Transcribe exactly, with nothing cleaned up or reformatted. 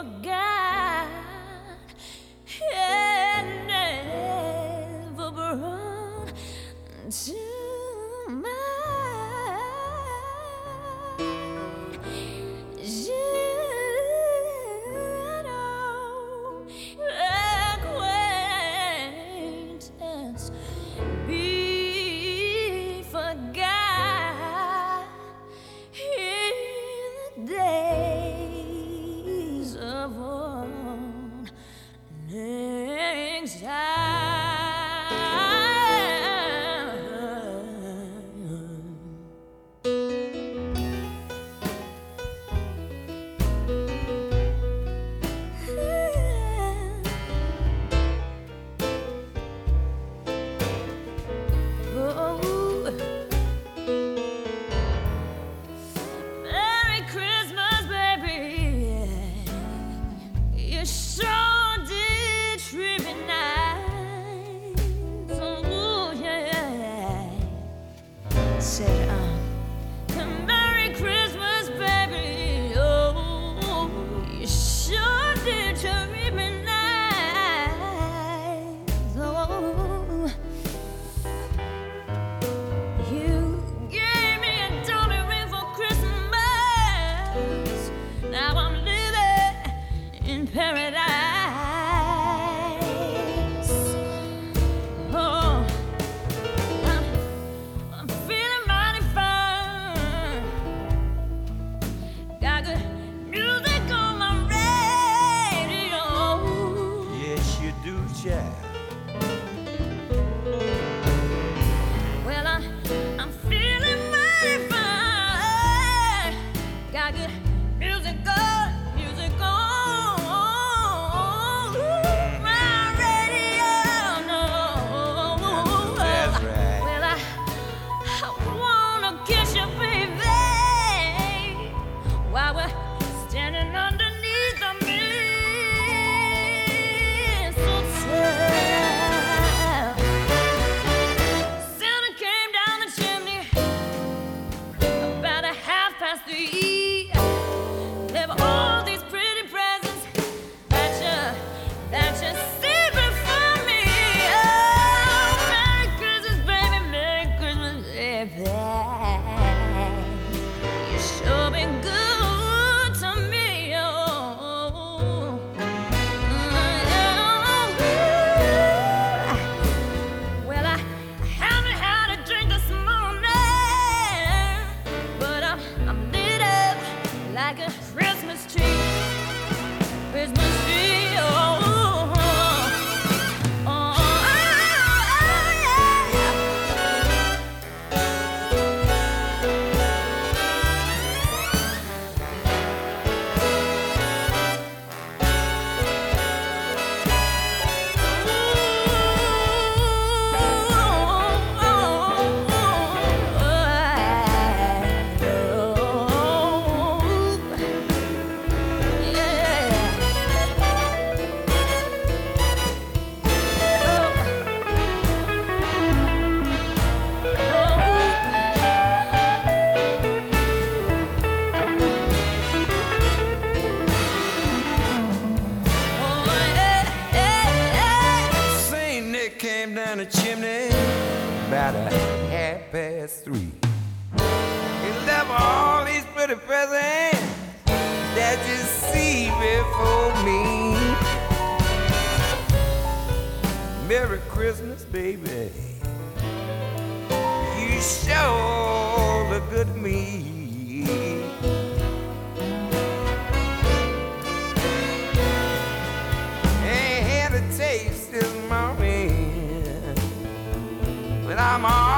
forgot and never brought to mind. You know, acquaintance be forgot in the days of old. Next Merry Christmas, baby. You sure did treat me nice. Oh, yeah. Said, um, Merry Christmas, baby. Oh, you sure did treat me nice. Oh, you gave me a diamond ring for Christmas. Now I'm living in paradise. Oh, I'm, I'm feeling mighty fine. Got good music on my radio. Yes, you do, child. Well, I'm, I'm feeling mighty fine. Got good music on, music on my radio. No, That's right. well, I, I wanna kiss you, baby, while we're standing underneath the mistletoe. Santa came down the chimney about a half past three. There were all these pretty presents that you, that you see before me. Oh, Merry Christmas, baby, Merry Christmas, baby. You sure been good to me, oh. Well, I haven't had a drink this morning, but I'm, I'm lit up like a Christmas tree. Christmas tree, oh, oh, oh, oh, yeah. Saint Nick came down the chimney about a half past three. He left all these pretty presents that you see before me. Merry Christmas, baby. You sure look good to me. Ain't had a taste this morning, but I'm all